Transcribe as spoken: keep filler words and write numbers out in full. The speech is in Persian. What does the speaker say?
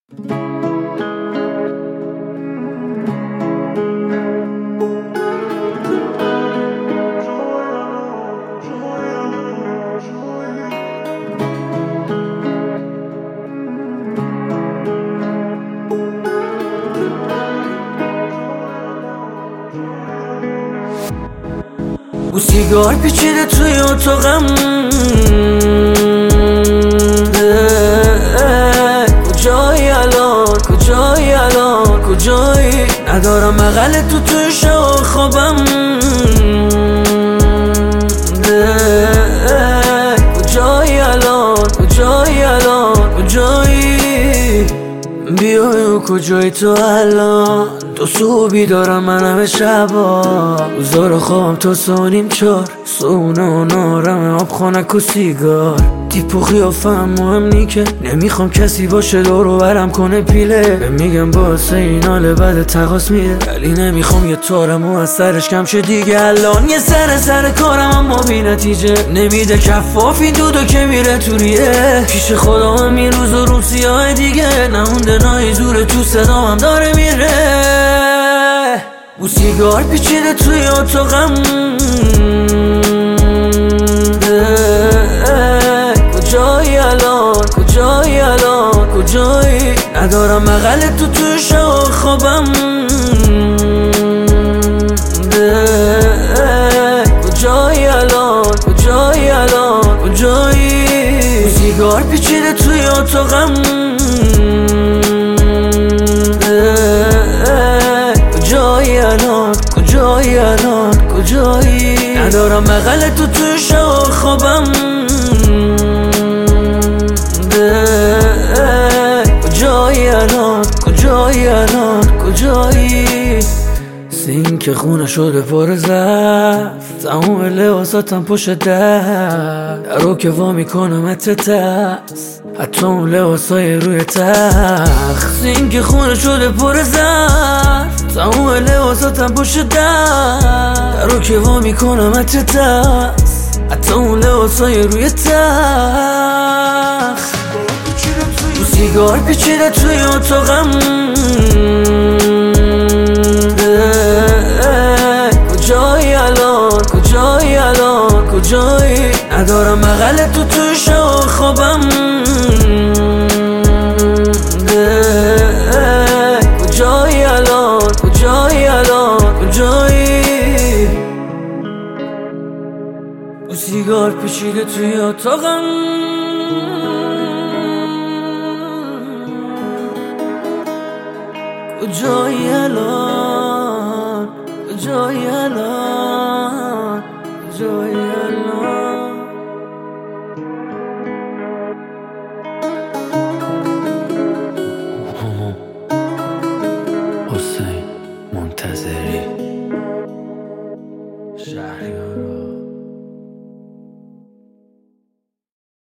او سیگار پیچیده توی اتاقم، کجایی الان، کجایی الان، کجایی؟ ندارم بغل تو توی شب خوابم، کجایی الان، کجایی الان، کجایی؟ بیای و کجایی تو الان؟ تو صبحی دارم من همه شبا، روزا خوابم تا سانیم چار، سونه و نارم آب خانک و سیگار. تیپ و خیافم مهم نی که نمیخوام کسی باشه دورو برم کنه پیله. به میگم باسه این حال بعد تقاس میده، ولی نمیخوام یه تارم و از سرش کم شه دیگه. الان یه سر سر کارم اما بی نتیجه، نمیده کفاف این دودو که میره تو ریه. پیش خدا هم این روز و روز سیاه دیگه، نمونده نایی زوره تو صدام هم داره میره. او سیگار پیچیده توی اتاقم، کجایی الان، کجایی الان، کجایی؟ ندارم بغل تو توی شب خوابم، کجایی الان، کجایی الان، کجایی؟ او سیگار پیچیده توی اتاقم، کجایی الان، کجایی الان، کجایی؟ ندارم بغل تو توی شب خوابم، کجایی الان، کجایی الان، کجایی؟ سینک خونه شده پر زفت، تموم لباساتم پشت در، درو که وا میکنم اتتست، حتی اون لباسای روی تخت. سینک خونه شده پر زفت، تموم لباساتم پشت در، درو که وا میکنم اتتست، حتی اون لباسای روی تخت. او سیگار پیچیده توی اتاقم، کجایی الان، کجایی الان، کجایی؟ ندارم بغل تو توی شب خوابم، کجایی الان، کجایی الان، کجایی؟ او سیگار پیچیده توی اتاقم، کجایی الان، کجایی الان، کجایی الان؟ حسین منتظری، شهریارا.